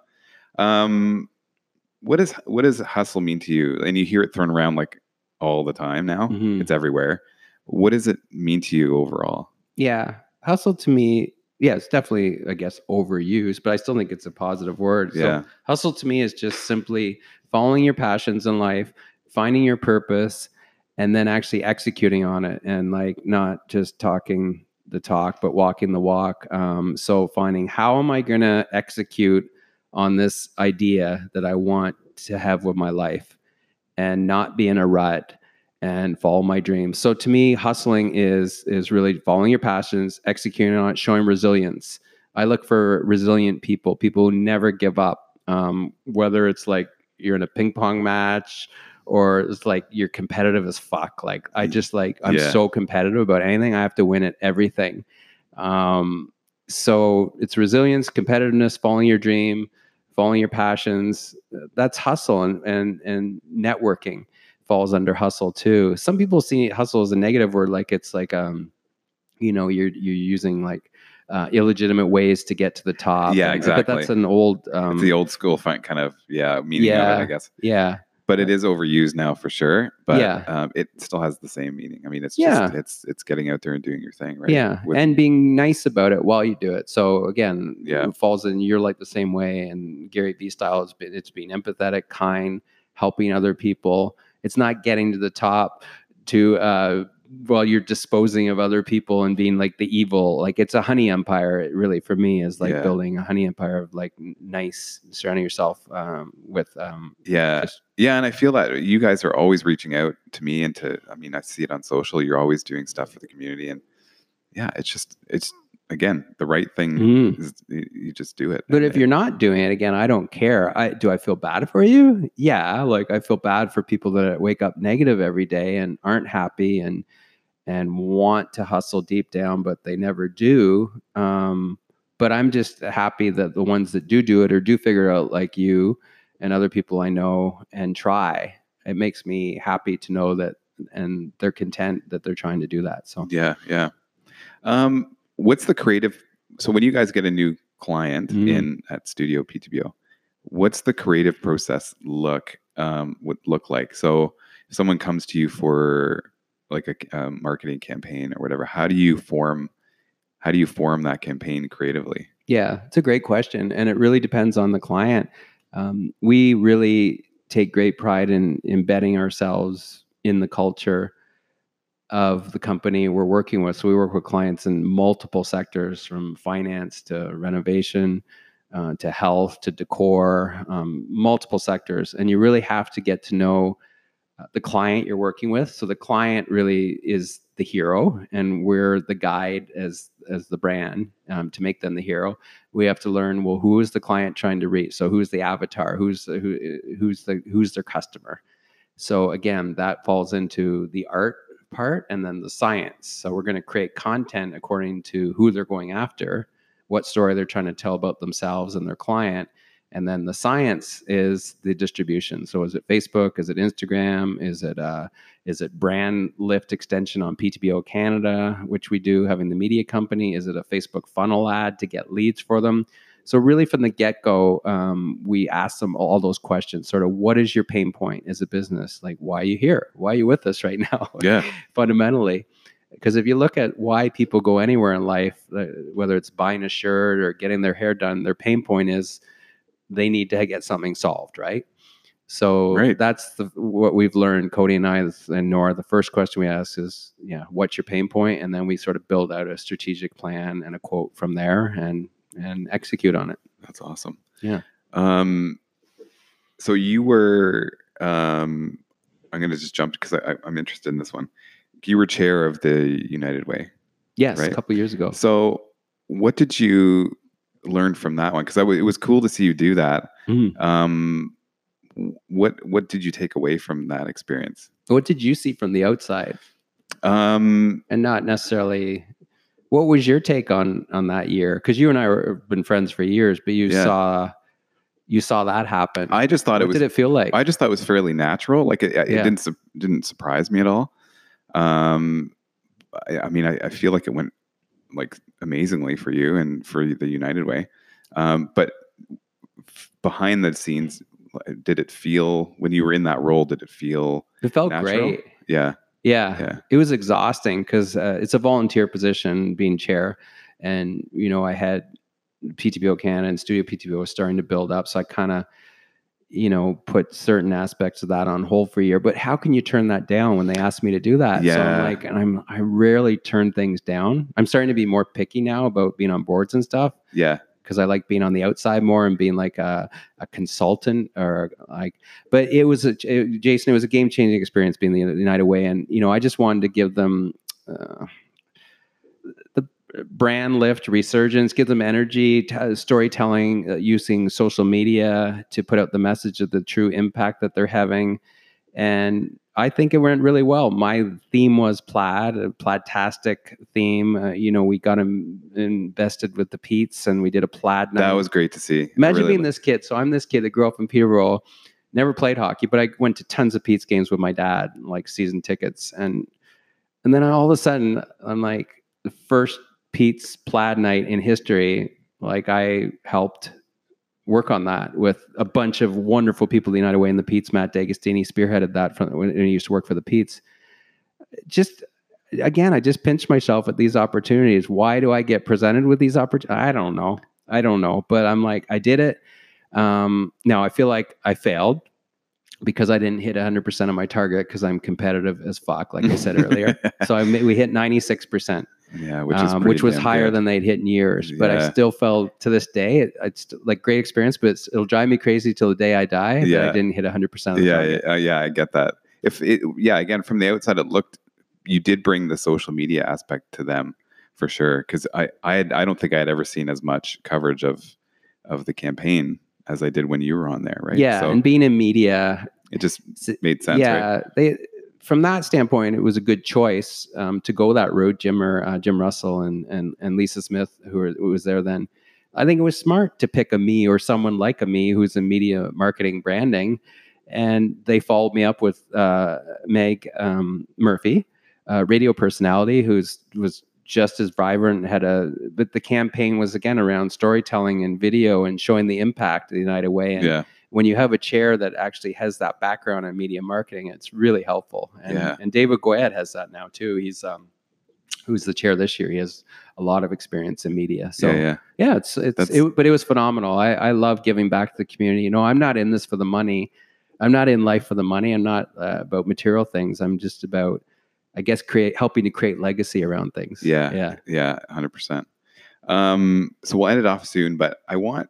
Um, what is, what does hustle mean to you? And you hear it thrown around like all the time now. Mhm. It's everywhere. What does it mean to you overall? Yeah. Hustle to me, yeah, it's definitely, I guess, overused, but I still think it's a positive word. Yeah. So hustle to me is just simply following your passions in life, finding your purpose, and then actually executing on it, and like not just talking the talk, but walking the walk. Um, so finding, how am I going to execute on this idea that I want to have with my life, and not be in a rut and follow my dreams. So to me, hustling is is really following your passions, executing on it, showing resilience. I look for resilient people, people who never give up. Um, whether it's like you're in a ping pong match or it's like you're competitive as fuck. Like I just like I'm Yeah. so competitive about anything. I have to win at everything. Um, so it's resilience, competitiveness, following your dream, following your passions. That's hustle, and and and networking falls under hustle too. Some people see hustle as a negative word, like it's like um, you know, you're you're using like uh, illegitimate ways to get to the top. Yeah, And- exactly. But that's an old um, It's the old school fun kind of, yeah, meaning of Yeah. it, I guess. yeah. But it is overused now for sure. But Yeah. um, it still has the same meaning. I mean, it's Yeah. just, it's, it's getting out there and doing your thing, right? Yeah, With- and being nice about it while you do it. So again, Yeah. it falls in. You're like the same way, and Gary Vee style is been it's being empathetic, kind, helping other people. It's not getting to the top to uh, while you're disposing of other people and being like the evil. Like it's a honey empire. It really, for me, is like Yeah. building a honey empire of like n- nice, surrounding yourself um, with. Um, Yeah. just- Yeah. And I feel that you guys are always reaching out to me and to, I mean, I see it on social. You're always doing stuff for the community. And yeah, it's just, it's, again, the right thing Mm. is you you just do it. But And if it- you're not doing it, again, I don't care. I do I feel bad for you? Yeah, like I feel bad for people that wake up negative every day and aren't happy and and want to hustle deep down, but they never do. Um, but I'm just happy that the ones that do do it or do figure it out, like you and other people I know, and try. It makes me happy to know that, and they're content that they're trying to do that. So yeah. Yeah. Um, what's the creative, so when you guys get a new client Mm. in at Studio P T B O, what's the creative process look, um, would look like? So if someone comes to you for like a um, marketing campaign or whatever, how do you form, how do you form that campaign creatively? Yeah, it's a great question, and it really depends on the client. Um, we really take great pride in embedding ourselves in the culture of the company we're working with. So we work with clients in multiple sectors, from finance to renovation, uh, to health, to decor, um, multiple sectors. And you really have to get to know uh, the client you're working with. So the client really is the hero, and we're the guide as as the brand um, to make them the hero. We have to learn, well, who is the client trying to reach? So who's the avatar? Who's the, who who's the who's their customer? So again, that falls into the art part and then the science. So we're going to create content according to who they're going after, what story they're trying to tell about themselves and their client. And then the science is the distribution. So is it Facebook? Is it Instagram? Is it uh, is it brand lift extension on P T B O Canada, which we do, having the media company? Is it a Facebook funnel ad to get leads for them? So really from the get-go, um, we ask them all those questions. Sort of, what is your pain point as a business? Like, why are you here? Why are you with us right now? Yeah. Fundamentally. Because if you look at why people go anywhere in life, uh, whether it's buying a shirt or getting their hair done, their pain point is they need to get something solved, right? So Right. that's the, what we've learned, Cody and I and Nora. The first question we ask is, yeah, what's your pain point? And then we sort of build out a strategic plan and a quote from there and and execute on it. That's awesome. Yeah. Um, so you were, um, I'm going to just jump because I, I'm interested in this one. You were chair of the United Way. Yes, right? a couple of years ago. So what did you learn from that one? Because w- it was cool to see you do that. Mm. Um, what what did you take away from that experience? What did you see from the outside? Um, and not necessarily, what was your take on on that year? Because you and I were been friends for years, but you Yeah. saw you saw that happen. I just thought what it was. did it feel like? I just thought it was fairly natural. Like it, it Yeah. didn't su- didn't surprise me at all. Um, I, I mean, I, I feel like it went like amazingly for you and for the United Way. Um, but f- behind the scenes, did it feel when you were in that role? Did it feel It felt natural? great. Yeah, Yeah, Yeah. it was exhausting because uh, it's a volunteer position being chair. And, you know, I had P T B O Canada and Studio P T B O was starting to build up. So I kind of, you know, put certain aspects of that on hold for a year. But how can you turn that down when they asked me to do that? So Yeah. I'm like, and I'm, I rarely turn things down. I'm starting to be more picky now about being on boards and stuff, yeah, because I like being on the outside more and being like a, a consultant or like, but it was, a, it, Jason, it was a game changing experience being the United Way. And, you know, I just wanted to give them uh, the brand lift, resurgence, give them energy, t- storytelling, uh, using social media to put out the message of the true impact that they're having. And I think it went really well. My theme was plaid, a plaid-tastic theme. Uh, you know, we got him invested with the Pete's and we did a plaid night. that was great to see. I Imagine really being this kid. So I'm this kid that grew up in Peterborough, never played hockey, but I went to tons of Pete's games with my dad, like season tickets. And and then all of a sudden, I'm like, the first Pete's plaid night in history, like I helped work on that with a bunch of wonderful people, the United Way and the Pete's. Matt D'Agostini spearheaded that from when he used to work for the Pete's. Just, again, I just pinch myself at these opportunities. Why do I get presented with these opportunities? I don't know. I don't know. But I'm like, I did it. Um, now I feel like I failed because I didn't hit one hundred percent of my target because I'm competitive as fuck, like I said earlier. So I ma- we hit ninety-six percent. Yeah, which is um, pretty which was damn higher good. than they'd hit in years. But I Yeah. still felt to this day, it, it's like great experience, but it's, it'll drive me crazy till the day I die. That Yeah. I didn't hit one hundred percent of the Yeah, target. yeah, uh, yeah, I get that. If it, yeah, again, from the outside, it looked you did bring the social media aspect to them for sure. Because I, I, had, I don't think I had ever seen as much coverage of of the campaign as I did when you were on there, right? Yeah, so and being in media, it just s- made sense, yeah, right? they from that standpoint, it was a good choice um, to go that route. Jim or uh, Jim Russell and and and Lisa Smith, who, were, who was there then. I think it was smart to pick a me or someone like a me who's in media marketing branding, and they followed me up with uh, Meg um, Murphy, uh, radio personality, who's was just as vibrant. Had a but the campaign was again around storytelling and video and showing the impact of the United Way. And Yeah, when you have a chair that actually has that background in media marketing, it's really helpful. And, Yeah. and David Goyette has that now too. He's um, who's the chair this year. He has a lot of experience in media. So yeah, yeah. yeah, it's it's That's- it, but it was phenomenal. I I love giving back to the community. You know, I'm not in this for the money. I'm not in life for the money. I'm not uh, about material things. I'm just about, I guess, create helping to create legacy around things. Yeah, yeah. yeah, one hundred percent. Um, so we'll end it off soon, but I want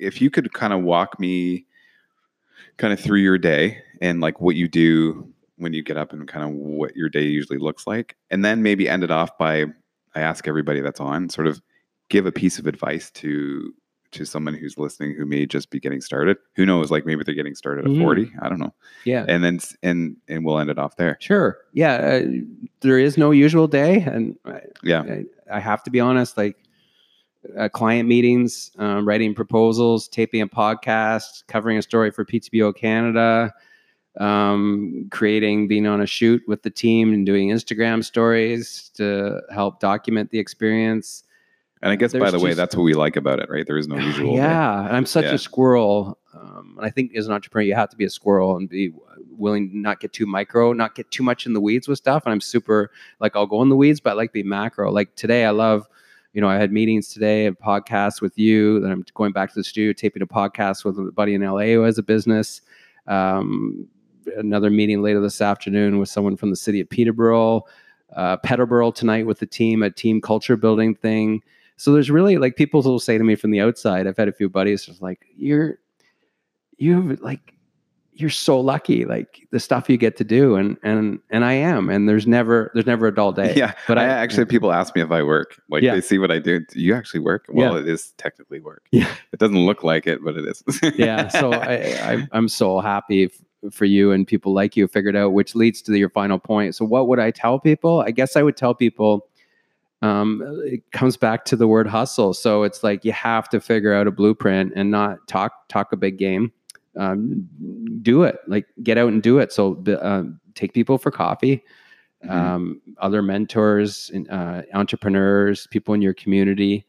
if you could kind of walk me kind of through your day and like what you do when you get up and kind of what your day usually looks like, and then maybe end it off by, I ask everybody that's on, sort of give a piece of advice to to someone who's listening who may just be getting started. Who knows? Like maybe they're getting started at Mhm. forty. I don't know. Yeah. And then and and we'll end it off there. Sure. Yeah. Uh, there is no usual day, and I, Yeah. I, I have to be honest. Like uh, client meetings, um, writing proposals, taping a podcast, covering a story for P T B O Canada, um, creating, being on a shoot with the team, and doing Instagram stories to help document the experience. And I guess, by There's the way, just- that's what we like about it, right? There is no usual day. Yeah, and I'm such Yeah. a squirrel. Um, and I think as an entrepreneur, you have to be a squirrel and be willing to not get too micro, not get too much in the weeds with stuff. And I'm super, like, I'll go in the weeds, but I like to be macro. Like today, I love, you know, I had meetings today, a podcast with you. Then I'm going back to the studio, taping a podcast with a buddy in L A who has a business. Um, another meeting later this afternoon with someone from the city of Peterborough. Uh, Peterborough tonight with the team, a team culture building thing. So there's really, like, people will say to me from the outside, I've had a few buddies just like, you're, you like, you're so lucky, like the stuff you get to do. And, and, and I am, and there's never, there's never a dull day. Yeah. But I, I actually, people ask me if I work. Like Yeah. they see what I do. Do you actually work? Well, Yeah. it is technically work. Yeah. It doesn't look like it, but it is. yeah. So I, I, I'm so happy f- for you and people like you figured out, which leads to your final point. So what would I tell people? I guess I would tell people, um, it comes back to the word hustle. So it's like, you have to figure out a blueprint and not talk, talk a big game. Um, do it, like get out and do it. So, um, take people for coffee, Mhm. um, other mentors, and, uh, entrepreneurs, people in your community,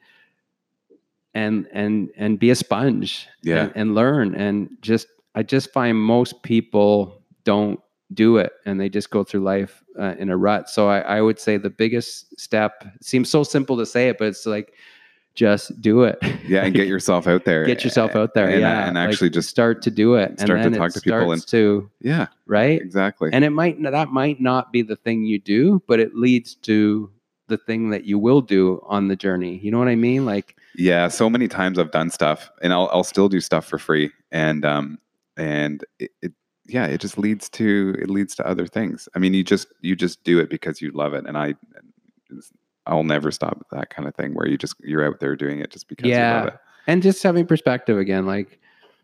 and, and, and be a sponge. Yeah. and, and learn. And just, I just find most people don't do it, and they just go through life uh, in a rut. So I, I would say the biggest step, it seems so simple to say it, but it's like, just do it. Yeah, and get yourself out there. Get yourself out there. And, yeah. and like, actually just start to do it. start to and then talk it to people starts to, yeah, right. exactly. And it might, that might not be the thing you do, but it leads to the thing that you will do on the journey. You know what I mean? Like, Yeah, so many times I've done stuff, and I'll I'll still do stuff for free, and um and it, it yeah it just leads to it leads to other things. I mean, you just you just do it because you love it, and I I'll never stop that kind of thing where you just you're out there doing it just because you love yeah. it. And just having perspective again, like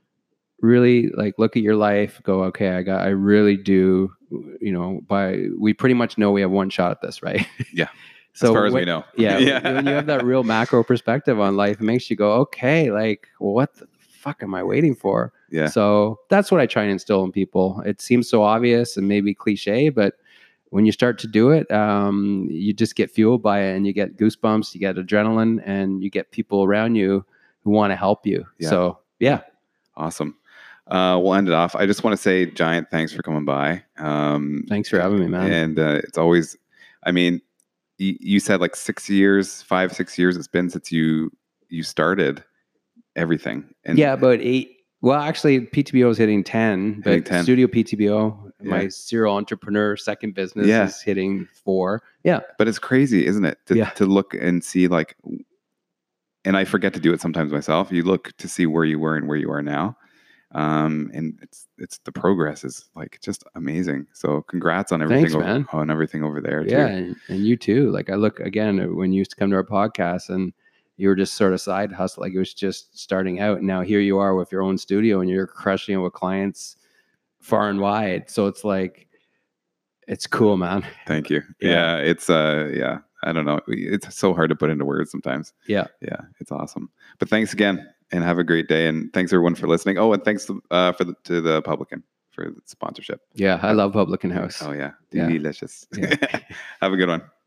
really like look at your life, go, okay, I got, I really do, you know, by, we pretty much know we have one shot at this, right? Yeah. So as far as when- we know. Yeah, yeah. when you have that real macro perspective on life, it makes you go, okay, like, well, what the fuck am I waiting for? Yeah. So that's what I try and instill in people. It seems so obvious and maybe cliche, but when you start to do it, um, you just get fueled by it, and you get goosebumps, you get adrenaline, and you get people around you who want to help you. Yeah. So yeah, Awesome. Uh, we'll end it off. I just want to say giant thanks for coming by. Um, thanks for having me, man. And uh, it's always, I mean, you, you said like six years, five, six years it's been since you you started everything. And yeah, about eight. Well, actually, P T B O is hitting ten, but Hitting ten. Studio P T B O, my Yeah. serial entrepreneur second business, Yeah. is hitting four. Yeah, But it's crazy, isn't it? To, Yeah. to look and see like, and I forget to do it sometimes myself. You look to see where you were and where you are now. Um, and it's, it's the progress is like just amazing. So congrats on everything, Thanks, over, man. on everything over there. yeah, Too. and, and you too. Like I look again when you used to come to our podcast, and you were just sort of side hustle, like it was just starting out, and now here you are with your own studio, and you're crushing it with clients far and wide. So it's like, it's cool, man. Thank you. Yeah. Yeah. It's, uh, yeah, I don't know. It's so hard to put into words sometimes. Yeah. Yeah. It's awesome. But thanks again and have a great day. And thanks everyone for listening. Oh, and thanks uh, for the, to the Publican for the sponsorship. Yeah, I love Publican House. Oh yeah. Yeah. Delicious. Yeah. Have a good one.